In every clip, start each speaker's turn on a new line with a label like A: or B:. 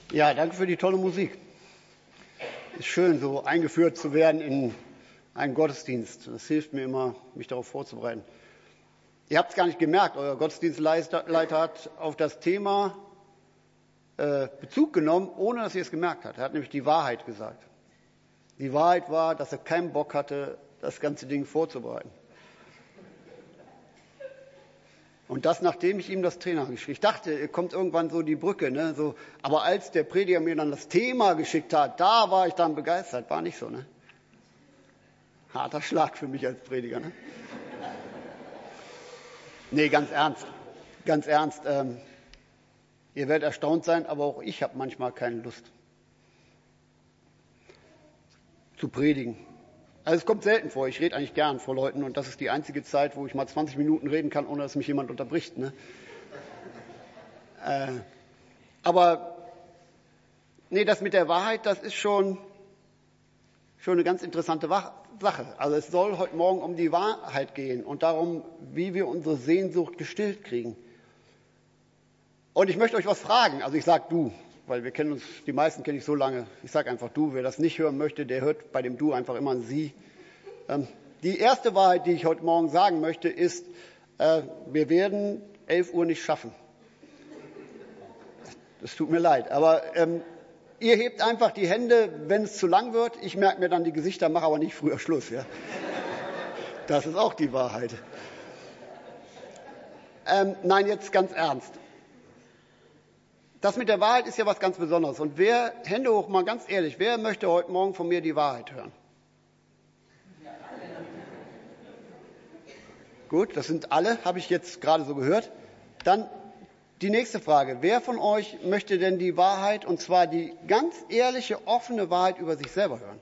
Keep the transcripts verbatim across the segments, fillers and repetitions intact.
A: Ja, danke für die tolle Musik. Ist schön, so eingeführt zu werden in einen Gottesdienst. Das hilft mir immer, mich darauf vorzubereiten. Ihr habt es gar nicht gemerkt, euer Gottesdienstleiter hat auf das Thema äh, Bezug genommen, ohne dass ihr es gemerkt habt. Er hat nämlich die Wahrheit gesagt. Die Wahrheit war, dass er keinen Bock hatte, das ganze Ding vorzubereiten. Und das, nachdem ich ihm das Thema geschickt habe. Ich dachte, kommt irgendwann so die Brücke. Ne? So, aber als der Prediger mir dann das Thema geschickt hat, da war ich dann begeistert. War nicht so, ne? Harter Schlag für mich als Prediger, ne? Nee, ganz ernst. Ganz ernst. Ähm, ihr werdet erstaunt sein, aber auch ich habe manchmal keine Lust zu predigen. Also es kommt selten vor. Ich rede eigentlich gern vor Leuten und das ist die einzige Zeit, wo ich mal zwanzig Minuten reden kann, ohne dass mich jemand unterbricht. Ne? Äh, aber nee, das mit der Wahrheit, das ist schon, schon eine ganz interessante Sache. Also es soll heute Morgen um die Wahrheit gehen und darum, wie wir unsere Sehnsucht gestillt kriegen. Und ich möchte euch was fragen. Also ich sage du, weil wir kennen uns, die meisten kenne ich so lange. Ich sage einfach du. Wer das nicht hören möchte, der hört bei dem du einfach immer ein sie. Ähm, die erste Wahrheit, die ich heute Morgen sagen möchte, ist, äh, wir werden elf Uhr nicht schaffen. Das tut mir leid, aber ähm, ihr hebt einfach die Hände, wenn es zu lang wird. Ich merke mir dann die Gesichter, mache aber nicht früher Schluss. Ja? Das ist auch die Wahrheit. Ähm, nein, jetzt ganz ernst. Das mit der Wahrheit ist ja was ganz Besonderes. Und wer, Hände hoch, mal ganz ehrlich, wer möchte heute Morgen von mir die Wahrheit hören? Gut, das sind alle, habe ich jetzt gerade so gehört. Dann die nächste Frage. Wer von euch möchte denn die Wahrheit, und zwar die ganz ehrliche, offene Wahrheit über sich selber hören?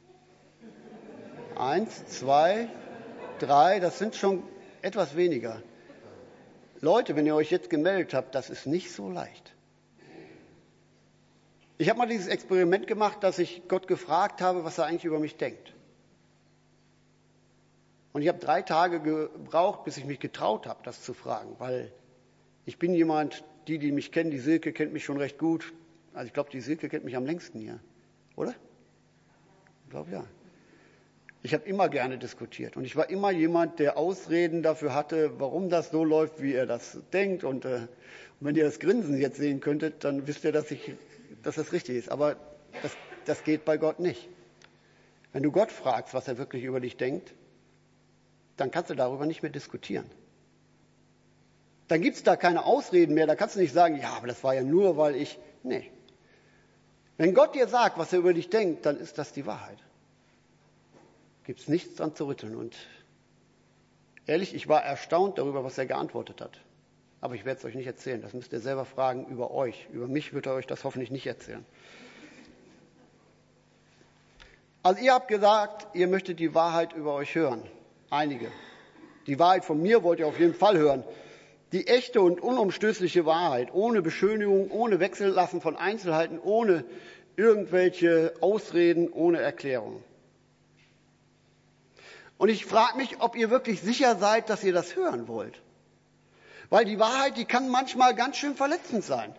A: Eins, zwei, drei, das sind schon etwas weniger. Leute, wenn ihr euch jetzt gemeldet habt, das ist nicht so leicht. Ich habe mal dieses Experiment gemacht, dass ich Gott gefragt habe, was er eigentlich über mich denkt. Und ich habe drei Tage gebraucht, bis ich mich getraut habe, das zu fragen, weil ich bin jemand, die, die mich kennen, die Silke kennt mich schon recht gut. Also ich glaube, die Silke kennt mich am längsten hier, oder? Ich glaube ja. Ich habe immer gerne diskutiert und ich war immer jemand, der Ausreden dafür hatte, warum das so läuft, wie er das denkt. Und, äh, und wenn ihr das Grinsen jetzt sehen könntet, dann wisst ihr, dass, ich, dass das richtig ist. Aber das, das geht bei Gott nicht. Wenn du Gott fragst, was er wirklich über dich denkt, dann kannst du darüber nicht mehr diskutieren. Dann gibt es da keine Ausreden mehr. Da kannst du nicht sagen, ja, aber das war ja nur, weil ich... Nee. Wenn Gott dir sagt, was er über dich denkt, dann ist das die Wahrheit. Gibt es nichts dran zu rütteln. Und ehrlich, ich war erstaunt darüber, was er geantwortet hat. Aber ich werde es euch nicht erzählen. Das müsst ihr selber fragen über euch. Über mich wird er euch das hoffentlich nicht erzählen. Also ihr habt gesagt, ihr möchtet die Wahrheit über euch hören. Einige. Die Wahrheit von mir wollt ihr auf jeden Fall hören. Die echte und unumstößliche Wahrheit, ohne Beschönigung, ohne Wechsellassen von Einzelheiten, ohne irgendwelche Ausreden, ohne Erklärung. Und ich frage mich, ob ihr wirklich sicher seid, dass ihr das hören wollt. Weil die Wahrheit, die kann manchmal ganz schön verletzend sein.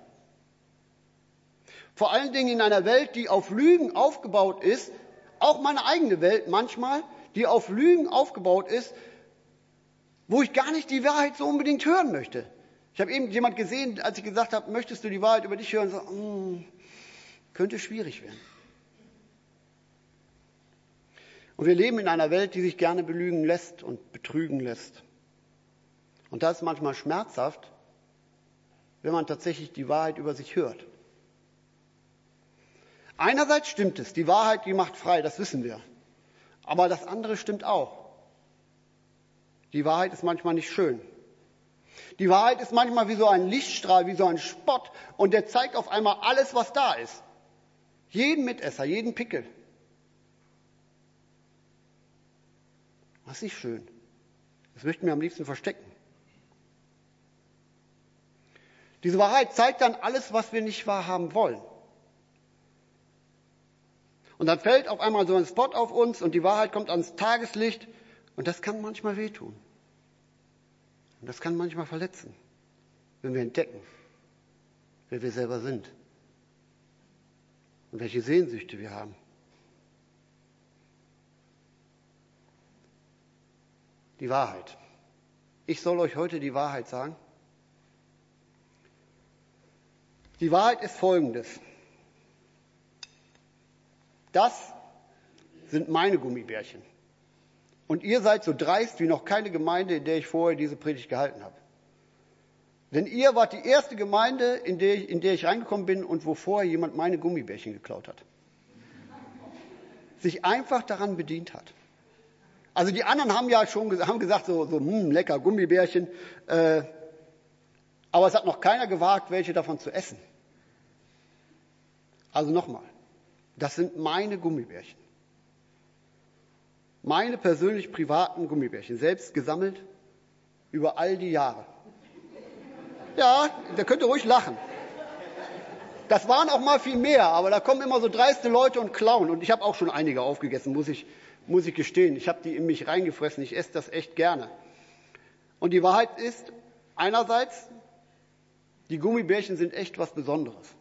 A: Vor allen Dingen in einer Welt, die auf Lügen aufgebaut ist, auch meine eigene Welt manchmal, die auf Lügen aufgebaut ist, wo ich gar nicht die Wahrheit so unbedingt hören möchte. Ich habe eben jemand gesehen, als ich gesagt habe, möchtest du die Wahrheit über dich hören? So, mm, könnte schwierig werden. Und wir leben in einer Welt, die sich gerne belügen lässt und betrügen lässt. Und das ist manchmal schmerzhaft, wenn man tatsächlich die Wahrheit über sich hört. Einerseits stimmt es, die Wahrheit, die macht frei, das wissen wir. Aber das andere stimmt auch. Die Wahrheit ist manchmal nicht schön. Die Wahrheit ist manchmal wie so ein Lichtstrahl, wie so ein Spott und der zeigt auf einmal alles, was da ist. Jeden Mitesser, jeden Pickel. Das ist nicht schön. Das möchten wir am liebsten verstecken. Diese Wahrheit zeigt dann alles, was wir nicht wahrhaben wollen. Und dann fällt auf einmal so ein Spot auf uns und die Wahrheit kommt ans Tageslicht und das kann manchmal wehtun. Und das kann manchmal verletzen, wenn wir entdecken, wer wir selber sind. und welche Sehnsüchte wir haben. Die Wahrheit. Ich soll euch heute die Wahrheit sagen. Die Wahrheit ist folgendes. Das sind meine Gummibärchen. Und ihr seid so dreist wie noch keine Gemeinde, in der ich vorher diese Predigt gehalten habe. Denn ihr wart die erste Gemeinde, in der ich, in der ich reingekommen bin und wo vorher jemand meine Gummibärchen geklaut hat. Sich einfach daran bedient hat. Also die anderen haben ja schon haben gesagt, so, so hm, lecker Gummibärchen. Äh, aber es hat noch keiner gewagt, welche davon zu essen. Also nochmal, das sind meine Gummibärchen. Meine persönlich privaten Gummibärchen, selbst gesammelt über all die Jahre. Ja, da könnt ihr ruhig lachen. Das waren auch mal viel mehr, aber da kommen immer so dreiste Leute und klauen. Und ich habe auch schon einige aufgegessen, muss ich, muss ich gestehen. Ich habe die in mich reingefressen, ich esse das echt gerne. Und die Wahrheit ist, einerseits, die Gummibärchen sind echt was Besonderes.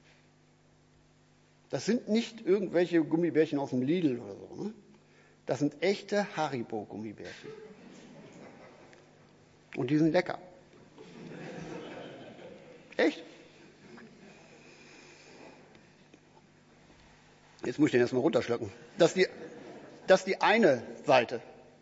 A: Das sind nicht irgendwelche Gummibärchen aus dem Lidl oder so. Ne? Das sind echte Haribo-Gummibärchen. Und die sind lecker. Echt? Jetzt muss ich den erstmal runterschlucken. Das ist die, das ist die eine Seite.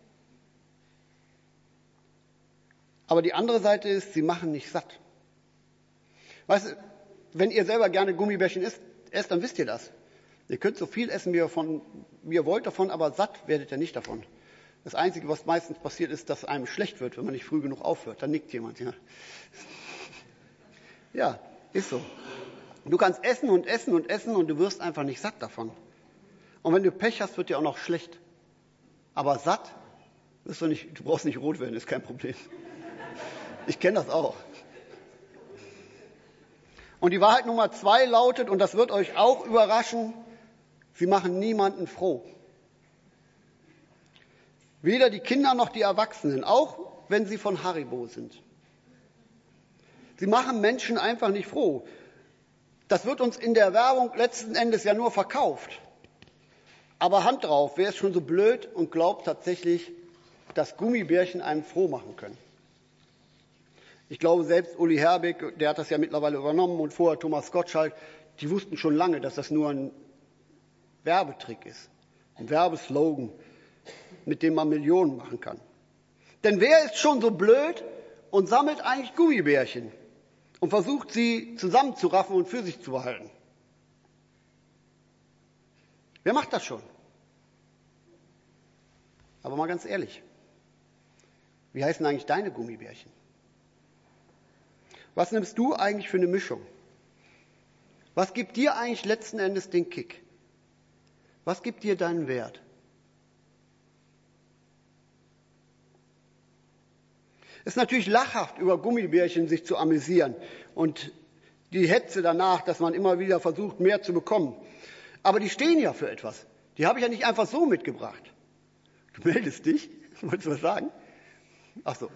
A: Aber die andere Seite ist, sie machen nicht satt. Weißt du, wenn ihr selber gerne Gummibärchen isst, esst, dann wisst ihr das. Ihr könnt so viel essen, wie ihr, von, wie ihr wollt davon, aber satt werdet ihr nicht davon. Das Einzige, was meistens passiert, ist, dass einem schlecht wird, wenn man nicht früh genug aufhört. Dann nickt jemand. Ja, ja ist so. Du kannst essen und essen und essen und du wirst einfach nicht satt davon. Und wenn du Pech hast, wird dir auch noch schlecht. Aber satt wirst du nicht. Du brauchst nicht rot werden, ist kein Problem. Ich kenne das auch. Und die Wahrheit Nummer zwei lautet, und das wird euch auch überraschen, sie machen niemanden froh. Weder die Kinder noch die Erwachsenen, auch wenn sie von Haribo sind. Sie machen Menschen einfach nicht froh. Das wird uns in der Werbung letzten Endes ja nur verkauft. Aber Hand drauf, wer ist schon so blöd und glaubt tatsächlich, dass Gummibärchen einen froh machen können? Ich glaube, selbst Uli Herbig, der hat das ja mittlerweile übernommen und vorher Thomas Gottschalk, die wussten schon lange, dass das nur ein Werbetrick ist, ein Werbeslogan, mit dem man Millionen machen kann. Denn wer ist schon so blöd und sammelt eigentlich Gummibärchen und versucht, sie zusammenzuraffen und für sich zu behalten? Wer macht das schon? Aber mal ganz ehrlich, wie heißen eigentlich deine Gummibärchen? Was nimmst du eigentlich für eine Mischung? Was gibt dir eigentlich letzten Endes den Kick? Was gibt dir deinen Wert? Es ist natürlich lachhaft, über Gummibärchen sich zu amüsieren und die Hetze danach, dass man immer wieder versucht, mehr zu bekommen. Aber die stehen ja für etwas. Die habe ich ja nicht einfach so mitgebracht. Du meldest dich? Wolltest du was sagen? Ach so.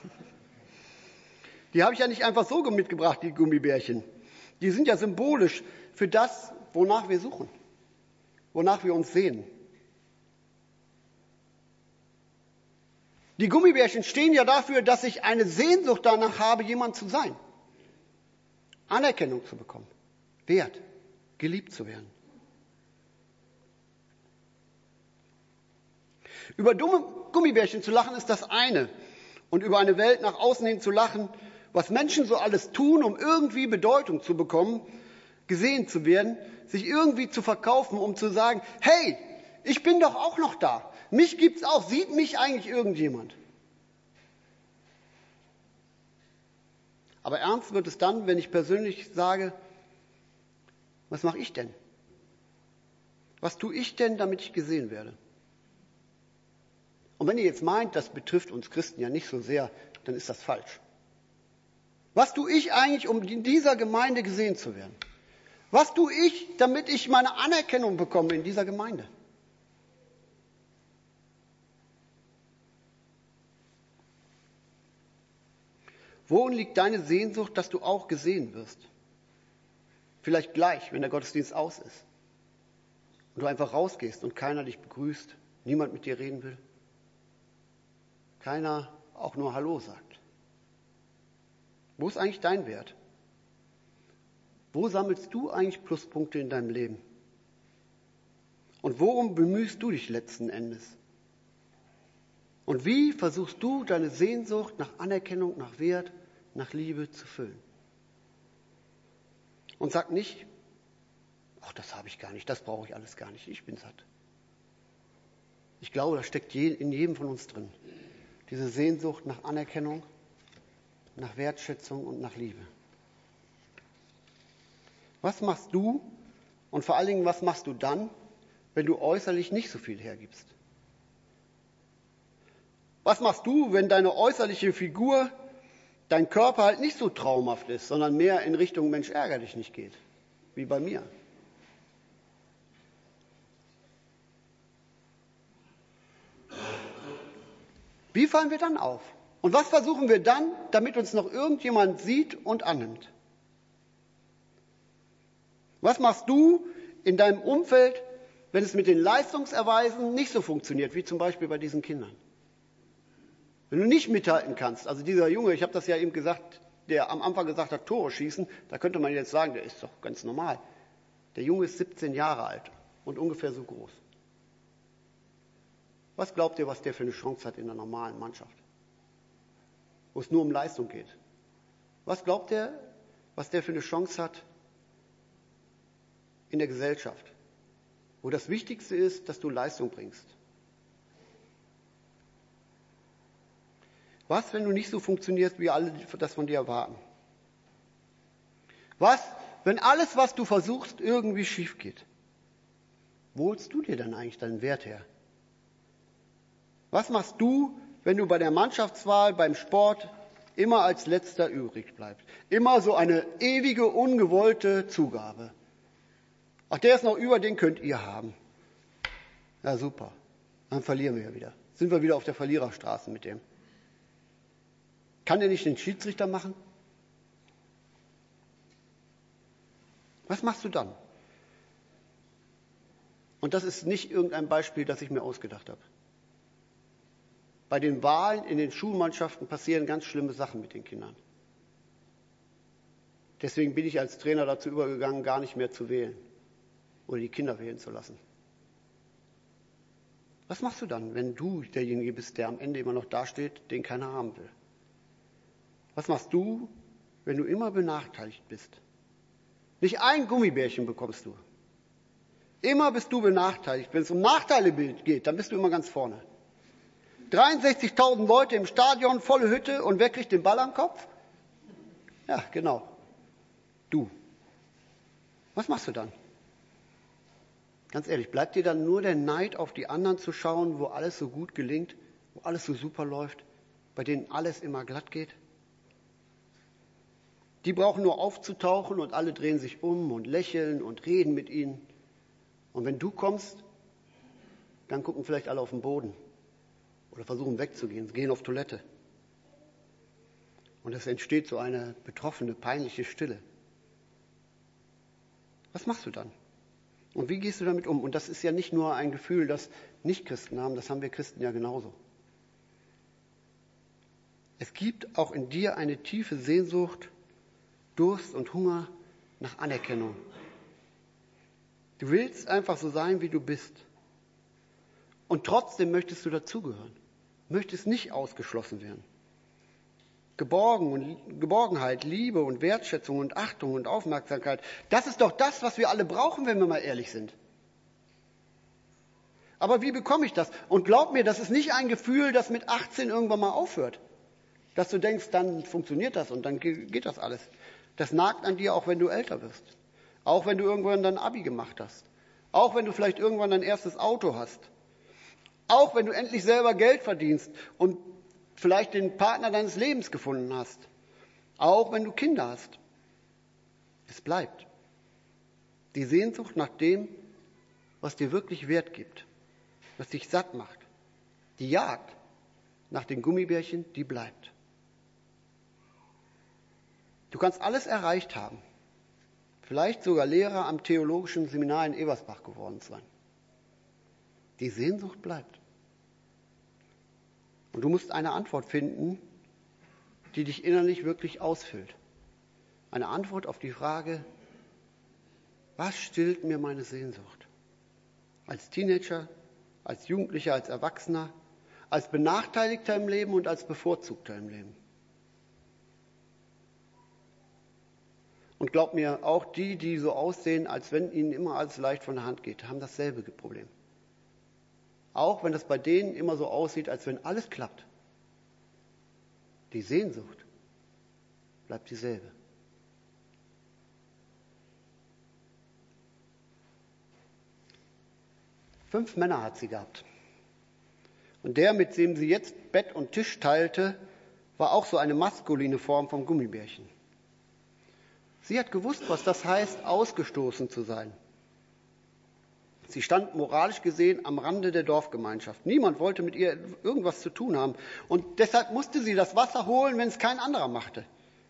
A: Die habe ich ja nicht einfach so mitgebracht, die Gummibärchen. Die sind ja symbolisch für das, wonach wir suchen, wonach wir uns sehen. Die Gummibärchen stehen ja dafür, dass ich eine Sehnsucht danach habe, jemand zu sein, Anerkennung zu bekommen, Wert, geliebt zu werden. Über dumme Gummibärchen zu lachen ist das eine. Und über eine Welt nach außen hin zu lachen, was Menschen so alles tun, um irgendwie Bedeutung zu bekommen, gesehen zu werden, sich irgendwie zu verkaufen, um zu sagen, hey, ich bin doch auch noch da. Mich gibt's auch. Sieht mich eigentlich irgendjemand? Aber ernst wird es dann, wenn ich persönlich sage, was mache ich denn? Was tue ich denn, damit ich gesehen werde? Und wenn ihr jetzt meint, das betrifft uns Christen ja nicht so sehr, dann ist das falsch. Was tue ich eigentlich, um in dieser Gemeinde gesehen zu werden? Was tue ich, damit ich meine Anerkennung bekomme in dieser Gemeinde? Worin liegt deine Sehnsucht, dass du auch gesehen wirst? Vielleicht gleich, wenn der Gottesdienst aus ist. und du einfach rausgehst und keiner dich begrüßt, niemand mit dir reden will, keiner auch nur Hallo sagt. Wo ist eigentlich dein Wert? Wo sammelst du eigentlich Pluspunkte in deinem Leben? Und worum bemühst du dich letzten Endes? Und wie versuchst du deine Sehnsucht nach Anerkennung, nach Wert, nach Liebe zu füllen? Und sag nicht, ach, das habe ich gar nicht, das brauche ich alles gar nicht, ich bin satt. Ich glaube, das steckt in jedem von uns drin. Diese Sehnsucht nach Anerkennung, nach Wertschätzung und nach Liebe. Was machst du und vor allen Dingen, was machst du dann, wenn du äußerlich nicht so viel hergibst? Was machst du, wenn deine äußerliche Figur, dein Körper halt nicht so traumhaft ist, sondern mehr in Richtung Mensch, ärger dich nicht geht, wie bei mir? Wie fallen wir dann auf? Und was versuchen wir dann, damit uns noch irgendjemand sieht und annimmt? Was machst du in deinem Umfeld, wenn es mit den Leistungserweisen nicht so funktioniert, wie zum Beispiel bei diesen Kindern? Wenn du nicht mithalten kannst, also dieser Junge, ich habe das ja eben gesagt, der am Anfang gesagt hat, Tore schießen, da könnte man jetzt sagen, der ist doch ganz normal. Der Junge ist siebzehn Jahre alt und ungefähr so groß. Was glaubt ihr, was der für eine Chance hat in einer normalen Mannschaft, wo es nur um Leistung geht? Was glaubt ihr, was der für eine Chance hat in der Gesellschaft, wo das Wichtigste ist, dass du Leistung bringst? Was, wenn du nicht so funktionierst, wie alle das von dir erwarten? Was, wenn alles, was du versuchst, irgendwie schief geht? Wo holst du dir dann eigentlich deinen Wert her? Was machst du, wenn du bei der Mannschaftswahl, beim Sport immer als Letzter übrig bleibst? Immer so eine ewige, ungewollte Zugabe. Ach, der ist noch über, den könnt ihr haben. Ja, super. Dann verlieren wir ja wieder. Sind wir wieder auf der Verliererstraße mit dem. Kann der nicht den Schiedsrichter machen? Was machst du dann? Und das ist nicht irgendein Beispiel, das ich mir ausgedacht habe. Bei den Wahlen in den Schulmannschaften passieren ganz schlimme Sachen mit den Kindern. Deswegen bin ich als Trainer dazu übergegangen, gar nicht mehr zu wählen oder die Kinder wählen zu lassen. Was machst du dann, wenn du derjenige bist, der am Ende immer noch dasteht, den keiner haben will? Was machst du, wenn du immer benachteiligt bist? Nicht ein Gummibärchen bekommst du. Immer bist du benachteiligt. Wenn es um Nachteile geht, dann bist du immer ganz vorne. dreiundsechzigtausend Leute im Stadion, volle Hütte und wer kriegt den Ball am Kopf? Ja, genau. Du. Was machst du dann? Ganz ehrlich, bleibt dir dann nur der Neid auf die anderen zu schauen, wo alles so gut gelingt, wo alles so super läuft, bei denen alles immer glatt geht? Die brauchen nur aufzutauchen und alle drehen sich um und lächeln und reden mit ihnen. Und wenn du kommst, dann gucken vielleicht alle auf den Boden oder versuchen wegzugehen, gehen auf Toilette. Und es entsteht so eine betroffene, peinliche Stille. Was machst du dann? Und wie gehst du damit um? Und das ist ja nicht nur ein Gefühl, das Nicht-Christen haben, das haben wir Christen ja genauso. Es gibt auch in dir eine tiefe Sehnsucht, Durst und Hunger nach Anerkennung. Du willst einfach so sein, wie du bist. Und trotzdem möchtest du dazugehören. Möchtest nicht ausgeschlossen werden. Geborgen und, Geborgenheit, Liebe und Wertschätzung und Achtung und Aufmerksamkeit, das ist doch das, was wir alle brauchen, wenn wir mal ehrlich sind. Aber wie bekomme ich das? Und glaub mir, das ist nicht ein Gefühl, das mit achtzehn irgendwann mal aufhört. Dass du denkst, dann funktioniert das und dann geht das alles. Das nagt an dir, auch wenn du älter wirst. Auch wenn du irgendwann dein Abi gemacht hast. Auch wenn du vielleicht irgendwann dein erstes Auto hast. Auch wenn du endlich selber Geld verdienst und vielleicht den Partner deines Lebens gefunden hast. Auch wenn du Kinder hast. Es bleibt. Die Sehnsucht nach dem, was dir wirklich Wert gibt. Was dich satt macht. Die Jagd nach den Gummibärchen, die bleibt. Du kannst alles erreicht haben. Vielleicht sogar Lehrer am theologischen Seminar in Ebersbach geworden sein. Die Sehnsucht bleibt. Und du musst eine Antwort finden, die dich innerlich wirklich ausfüllt. Eine Antwort auf die Frage, was stillt mir meine Sehnsucht? Als Teenager, als Jugendlicher, als Erwachsener, als Benachteiligter im Leben und als Bevorzugter im Leben. Und glaub mir, auch die, die so aussehen, als wenn ihnen immer alles leicht von der Hand geht, haben dasselbe Problem. Auch wenn es bei denen immer so aussieht, als wenn alles klappt. Die Sehnsucht bleibt dieselbe. Fünf Männer hat sie gehabt. Und der, mit dem sie jetzt Bett und Tisch teilte, war auch so eine maskuline Form vom Gummibärchen. Sie hat gewusst, was das heißt, ausgestoßen zu sein. Sie stand moralisch gesehen am Rande der Dorfgemeinschaft. Niemand wollte mit ihr irgendwas zu tun haben. Und deshalb musste sie das Wasser holen, wenn es kein anderer machte.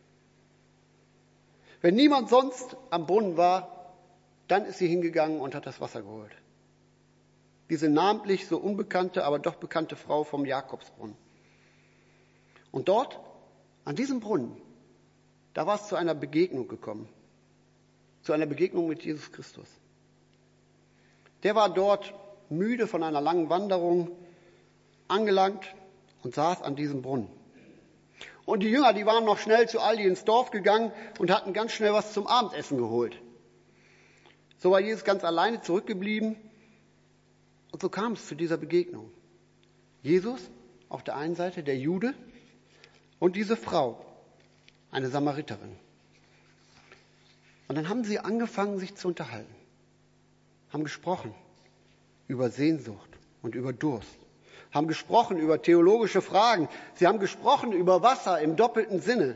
A: Wenn niemand sonst am Brunnen war, dann ist sie hingegangen und hat das Wasser geholt. Diese namentlich so unbekannte, aber doch bekannte Frau vom Jakobsbrunnen. Und dort, an diesem Brunnen, da war es zu einer Begegnung gekommen. Zu einer Begegnung mit Jesus Christus. Der war dort müde von einer langen Wanderung angelangt und saß an diesem Brunnen. Und die Jünger, die waren noch schnell zu Aldi ins Dorf gegangen und hatten ganz schnell was zum Abendessen geholt. So war Jesus ganz alleine zurückgeblieben und so kam es zu dieser Begegnung. Jesus auf der einen Seite, der Jude, und diese Frau, eine Samariterin. Und dann haben sie angefangen, sich zu unterhalten. Haben gesprochen über Sehnsucht und über Durst. Haben gesprochen über theologische Fragen. Sie haben gesprochen über Wasser im doppelten Sinne.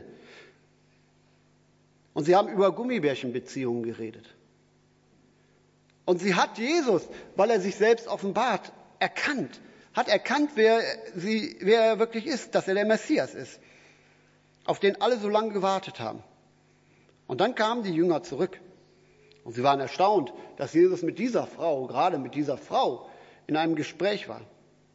A: Und sie haben über Gummibärchenbeziehungen geredet. Und sie hat Jesus, weil er sich selbst offenbart, erkannt. Hat erkannt, wer, sie, wer er wirklich ist, dass er der Messias ist, auf den alle so lange gewartet haben. Und dann kamen die Jünger zurück. Und sie waren erstaunt, dass Jesus mit dieser Frau, gerade mit dieser Frau, in einem Gespräch war.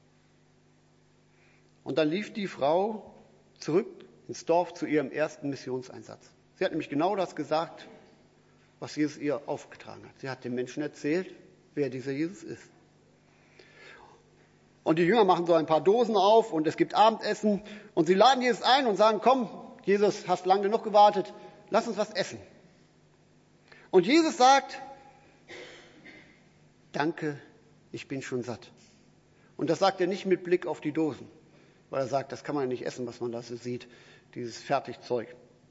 A: Und dann lief die Frau zurück ins Dorf zu ihrem ersten Missionseinsatz. Sie hat nämlich genau das gesagt, was Jesus ihr aufgetragen hat. Sie hat den Menschen erzählt, wer dieser Jesus ist. Und die Jünger machen so ein paar Dosen auf und es gibt Abendessen. Und sie laden Jesus ein und sagen, komm, Jesus, hast lang genug gewartet, lass uns was essen. Und Jesus sagt, danke, ich bin schon satt. Und das sagt er nicht mit Blick auf die Dosen, weil er sagt, das kann man ja nicht essen, was man da so sieht, dieses Fertigzeug.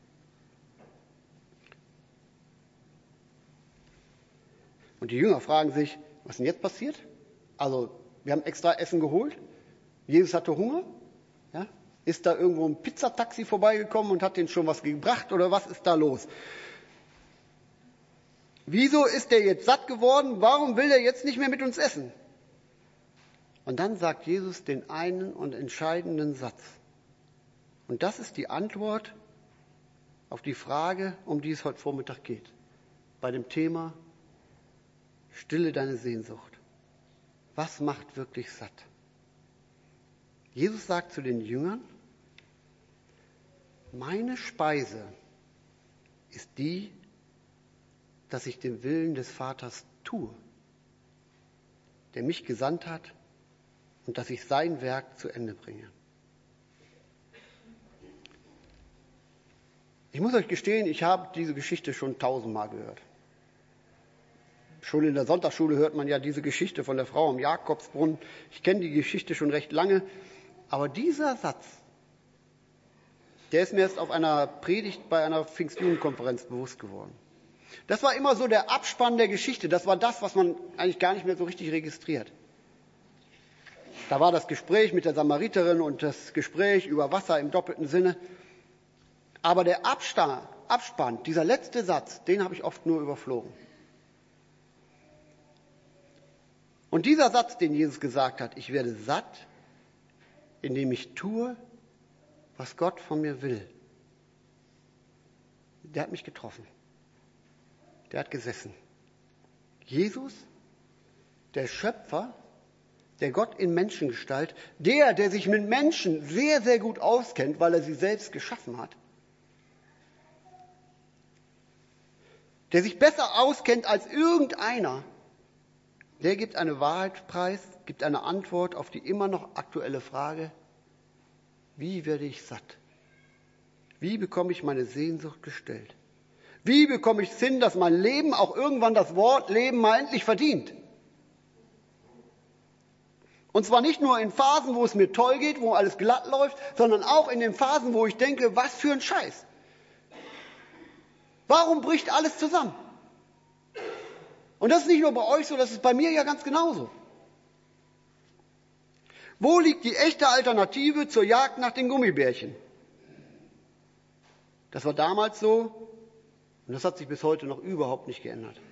A: Und die Jünger fragen sich, was denn jetzt passiert? Also, wir haben extra Essen geholt, Jesus hatte Hunger, ja? Ist da irgendwo ein Pizzataxi vorbeigekommen und hat denen schon was gebracht oder was ist da los? Wieso ist er jetzt satt geworden? Warum will er jetzt nicht mehr mit uns essen? Und dann sagt Jesus den einen und entscheidenden Satz. Und das ist die Antwort auf die Frage, um die es heute Vormittag geht. Bei dem Thema Stille deine Sehnsucht. Was macht wirklich satt? Jesus sagt zu den Jüngern, meine Speise ist die, dass ich den Willen des Vaters tue, der mich gesandt hat und dass ich sein Werk zu Ende bringe. Ich muss euch gestehen, ich habe diese Geschichte schon tausendmal gehört. Schon in der Sonntagsschule hört man ja diese Geschichte von der Frau am Jakobsbrunnen. Ich kenne die Geschichte schon recht lange. Aber dieser Satz, der ist mir erst auf einer Predigt bei einer Pfingstjugendkonferenz bewusst geworden. Das war immer so der Abspann der Geschichte. Das war das, was man eigentlich gar nicht mehr so richtig registriert. Da war das Gespräch mit der Samariterin und das Gespräch über Wasser im doppelten Sinne. Aber der Abspann, Abspann, dieser letzte Satz, den habe ich oft nur überflogen. Und dieser Satz, den Jesus gesagt hat, ich werde satt, indem ich tue, was Gott von mir will, der hat mich getroffen. Der hat gesessen. Jesus, der Schöpfer, der Gott in Menschengestalt, der, der sich mit Menschen sehr, sehr gut auskennt, weil er sie selbst geschaffen hat, der sich besser auskennt als irgendeiner, der gibt eine Wahrheit preis, gibt eine Antwort auf die immer noch aktuelle Frage, wie werde ich satt? Wie bekomme ich meine Sehnsucht gestillt? Wie bekomme ich es hin, dass mein Leben auch irgendwann das Wort Leben mal endlich verdient? Und zwar nicht nur in Phasen, wo es mir toll geht, wo alles glatt läuft, sondern auch in den Phasen, wo ich denke, was für ein Scheiß. Warum bricht alles zusammen? Und das ist nicht nur bei euch so, das ist bei mir ja ganz genauso. Wo liegt die echte Alternative zur Jagd nach den Gummibärchen? Das war damals so und das hat sich bis heute noch überhaupt nicht geändert.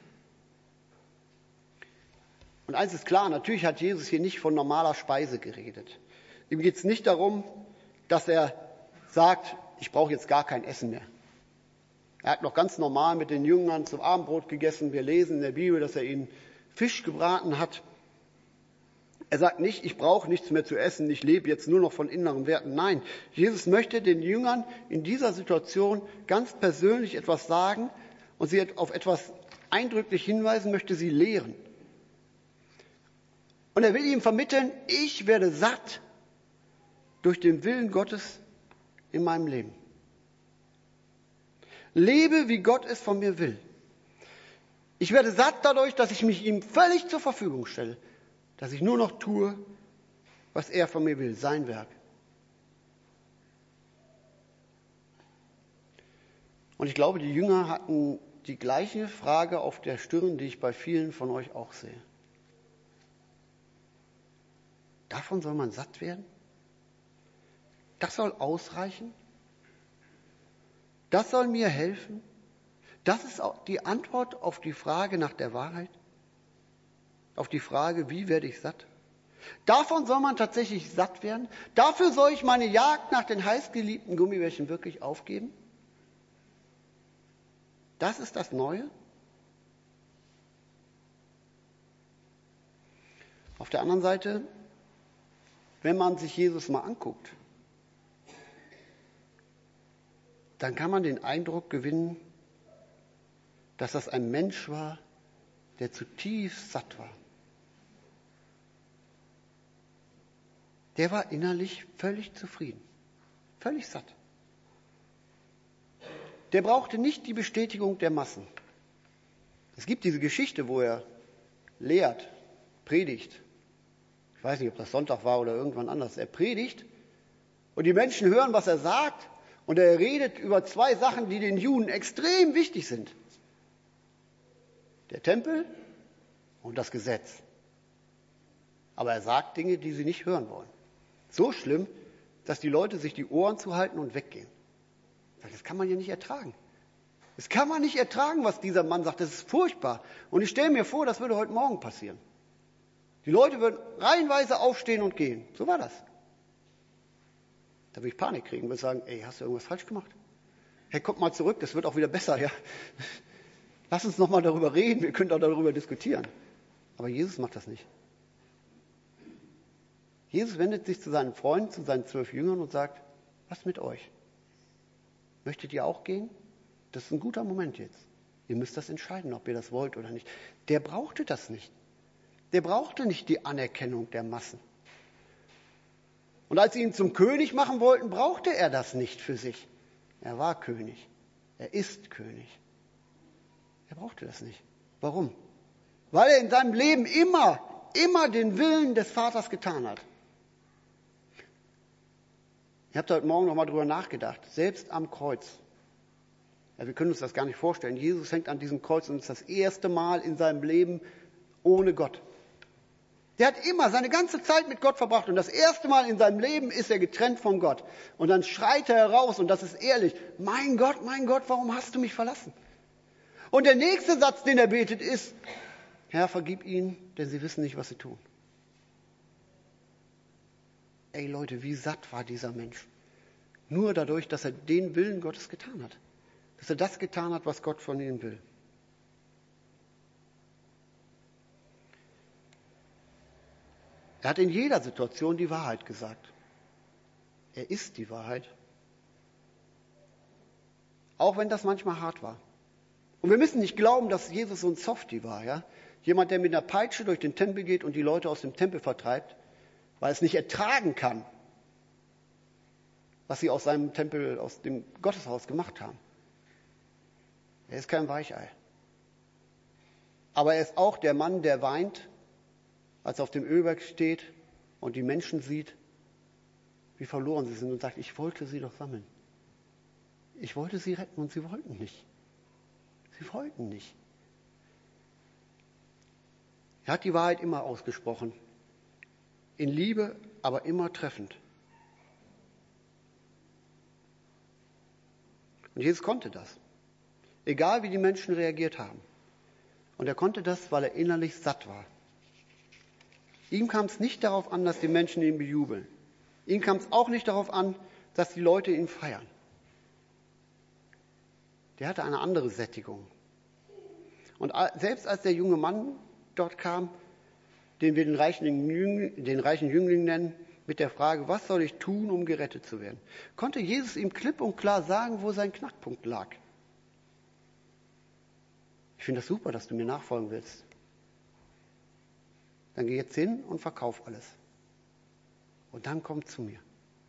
A: Und eins ist klar, natürlich hat Jesus hier nicht von normaler Speise geredet. Ihm geht es nicht darum, dass er sagt, ich brauche jetzt gar kein Essen mehr. Er hat noch ganz normal mit den Jüngern zum Abendbrot gegessen. Wir lesen in der Bibel, dass er ihnen Fisch gebraten hat. Er sagt nicht, ich brauche nichts mehr zu essen, ich lebe jetzt nur noch von inneren Werten. Nein, Jesus möchte den Jüngern in dieser Situation ganz persönlich etwas sagen und sie auf etwas eindrücklich hinweisen, möchte sie lehren. Und er will ihm vermitteln, ich werde satt durch den Willen Gottes in meinem Leben. Lebe, wie Gott es von mir will. Ich werde satt dadurch, dass ich mich ihm völlig zur Verfügung stelle. Dass ich nur noch tue, was er von mir will, sein Werk. Und ich glaube, die Jünger hatten die gleiche Frage auf der Stirn, die ich bei vielen von euch auch sehe. Davon soll man satt werden? Das soll ausreichen? Das soll mir helfen? Das ist auch die Antwort auf die Frage nach der Wahrheit? Auf die Frage, wie werde ich satt? Davon soll man tatsächlich satt werden? Dafür soll ich meine Jagd nach den heißgeliebten Gummibärchen wirklich aufgeben? Das ist das Neue? Auf der anderen Seite, wenn man sich Jesus mal anguckt, dann kann man den Eindruck gewinnen, dass das ein Mensch war, der zutiefst satt war. Der war innerlich völlig zufrieden, völlig satt. Der brauchte nicht die Bestätigung der Massen. Es gibt diese Geschichte, wo er lehrt, predigt. Ich weiß nicht, ob das Sonntag war oder irgendwann anders. Er predigt und die Menschen hören, was er sagt. Und er redet über zwei Sachen, die den Juden extrem wichtig sind. Der Tempel und das Gesetz. Aber er sagt Dinge, die sie nicht hören wollen. So schlimm, dass die Leute sich die Ohren zuhalten und weggehen. Das kann man ja nicht ertragen. Das kann man nicht ertragen, was dieser Mann sagt. Das ist furchtbar. Und ich stelle mir vor, das würde heute Morgen passieren. Die Leute würden reihenweise aufstehen und gehen. So war das. Da würde ich Panik kriegen und würde sagen, ey, hast du irgendwas falsch gemacht? Hey, kommt mal zurück, das wird auch wieder besser. Ja? Lass uns noch mal darüber reden, wir können auch darüber diskutieren. Aber Jesus macht das nicht. Jesus wendet sich zu seinen Freunden, zu seinen zwölf Jüngern und sagt, was mit euch? Möchtet ihr auch gehen? Das ist ein guter Moment jetzt. Ihr müsst das entscheiden, ob ihr das wollt oder nicht. Der brauchte das nicht. Der brauchte nicht die Anerkennung der Massen. Und als sie ihn zum König machen wollten, brauchte er das nicht für sich. Er war König. Er ist König. Er brauchte das nicht. Warum? Weil er in seinem Leben immer, immer den Willen des Vaters getan hat. Ihr habt heute Morgen noch mal drüber nachgedacht. Selbst am Kreuz. Ja, wir können uns das gar nicht vorstellen. Jesus hängt an diesem Kreuz und ist das erste Mal in seinem Leben ohne Gott. Der hat immer seine ganze Zeit mit Gott verbracht und das erste Mal in seinem Leben ist er getrennt von Gott. Und dann schreit er heraus und das ist ehrlich, mein Gott, mein Gott, warum hast du mich verlassen? Und der nächste Satz, den er betet, ist, Herr, vergib ihnen, denn sie wissen nicht, was sie tun. Ey Leute, wie satt war dieser Mensch? Nur dadurch, dass er den Willen Gottes getan hat. Dass er das getan hat, was Gott von ihm will. Er hat in jeder Situation die Wahrheit gesagt. Er ist die Wahrheit. Auch wenn das manchmal hart war. Und wir müssen nicht glauben, dass Jesus so ein Softie war. Ja? Jemand, der mit einer Peitsche durch den Tempel geht und die Leute aus dem Tempel vertreibt, weil es nicht ertragen kann, was sie aus seinem Tempel, aus dem Gotteshaus gemacht haben. Er ist kein Weichei. Aber er ist auch der Mann, der weint, als er auf dem Ölberg steht und die Menschen sieht, wie verloren sie sind und sagt, ich wollte sie doch sammeln. Ich wollte sie retten und sie wollten nicht. Sie wollten nicht. Er hat die Wahrheit immer ausgesprochen. In Liebe, aber immer treffend. Und Jesus konnte das. Egal wie die Menschen reagiert haben. Und er konnte das, weil er innerlich satt war. Ihm kam es nicht darauf an, dass die Menschen ihn bejubeln. Ihm kam es auch nicht darauf an, dass die Leute ihn feiern. Der hatte eine andere Sättigung. Und selbst als der junge Mann dort kam, den wir den reichen Jüngling, den reichen Jüngling nennen, mit der Frage, was soll ich tun, um gerettet zu werden, konnte Jesus ihm klipp und klar sagen, wo sein Knackpunkt lag. Ich finde das super, dass du mir nachfolgen willst. Dann geh jetzt hin und verkauf alles. Und dann komm zu mir.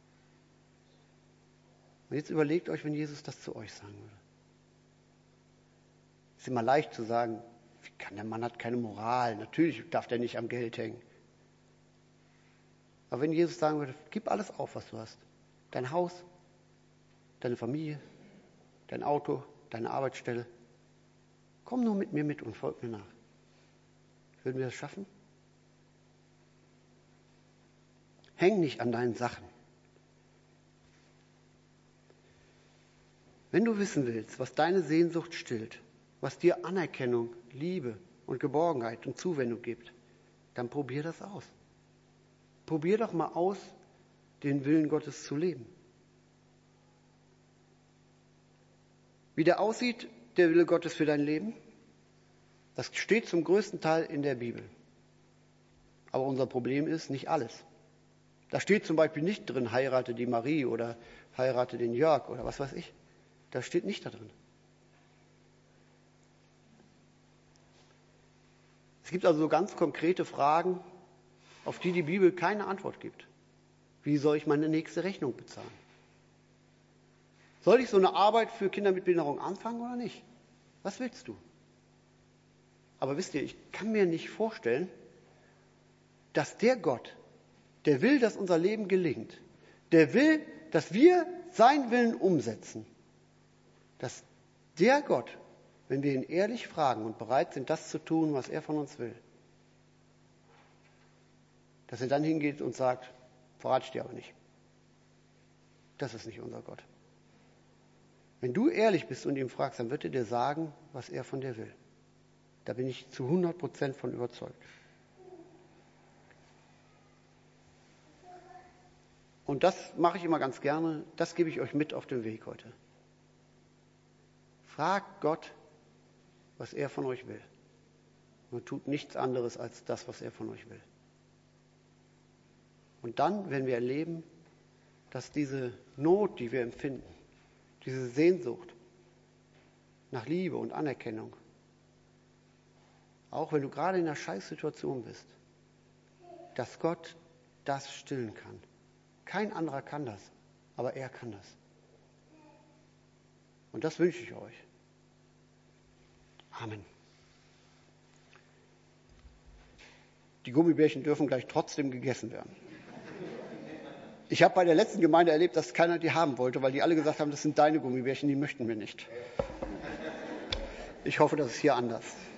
A: Und jetzt überlegt euch, wenn Jesus das zu euch sagen würde. Es ist immer leicht zu sagen, wie kann der Mann hat keine Moral, natürlich darf der nicht am Geld hängen. Aber wenn Jesus sagen würde, gib alles auf, was du hast. Dein Haus, deine Familie, dein Auto, deine Arbeitsstelle. Komm nur mit mir mit und folg mir nach. Würden wir das schaffen? Häng nicht an deinen Sachen. Wenn du wissen willst, was deine Sehnsucht stillt, was dir Anerkennung, Liebe und Geborgenheit und Zuwendung gibt, dann probier das aus. Probier doch mal aus, den Willen Gottes zu leben. Wie der aussieht, der Wille Gottes für dein Leben, das steht zum größten Teil in der Bibel. Aber unser Problem ist nicht alles. Da steht zum Beispiel nicht drin, heirate die Marie oder heirate den Jörg oder was weiß ich. Das steht nicht da drin. Es gibt also so ganz konkrete Fragen, auf die die Bibel keine Antwort gibt. Wie soll ich meine nächste Rechnung bezahlen? Soll ich so eine Arbeit für Kinder mit Behinderung anfangen oder nicht? Was willst du? Aber wisst ihr, ich kann mir nicht vorstellen, dass der Gott, der will, dass unser Leben gelingt, der will, dass wir seinen Willen umsetzen, dass der Gott, wenn wir ihn ehrlich fragen und bereit sind, das zu tun, was er von uns will, dass er dann hingeht und sagt, verrate ich dir aber nicht. Das ist nicht unser Gott. Wenn du ehrlich bist und ihn fragst, dann wird er dir sagen, was er von dir will. Da bin ich zu hundert Prozent von überzeugt. Und das mache ich immer ganz gerne, das gebe ich euch mit auf den Weg heute. Fragt Gott, was er von euch will. Man tut nichts anderes als das, was er von euch will. Und dann werden wir erleben, dass diese Not, die wir empfinden, diese Sehnsucht nach Liebe und Anerkennung, auch wenn du gerade in einer Scheißsituation bist, dass Gott das stillen kann. Kein anderer kann das, aber er kann das. Und das wünsche ich euch. Amen. Die Gummibärchen dürfen gleich trotzdem gegessen werden. Ich habe bei der letzten Gemeinde erlebt, dass keiner die haben wollte, weil die alle gesagt haben, das sind deine Gummibärchen, die möchten wir nicht. Ich hoffe, das ist hier anders.